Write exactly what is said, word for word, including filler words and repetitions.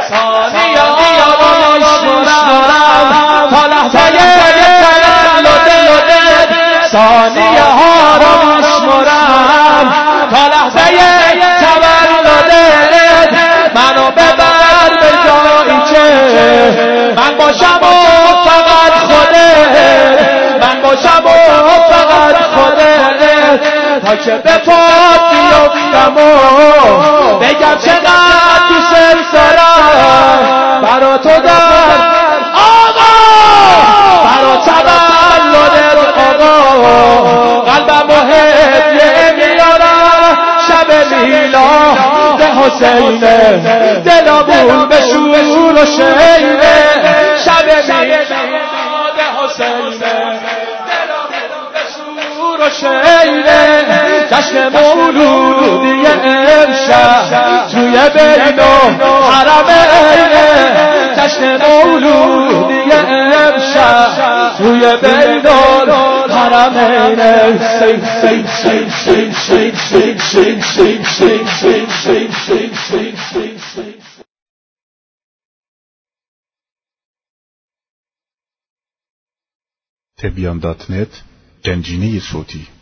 ثانیه ها را میشمرم تا لحظه تولدت، ثانیه ها را میشمرم تا لحظه تولدت. منو ببر به جایی که من باشم و فقط خودت، من باشم و فقط خودت، تا که به پات بیفتم و بگم چقدر دوست دارم. برا تو در آقا، برا تولدت آقا، قلبم و هدیه میارم. شب میلاد حسینه، دلمون به شور و شینه. شب میلاد حسینه، دلمون به شور و شینه. جشن مولودی امشب توی بین الحرمینه، جشن مولودی امشب توی بین الحرمینه. سین سین سین سین سین سین سین سین سین سین سین سین سین سین سین. تبیان دات نت، گنجینه صوتی.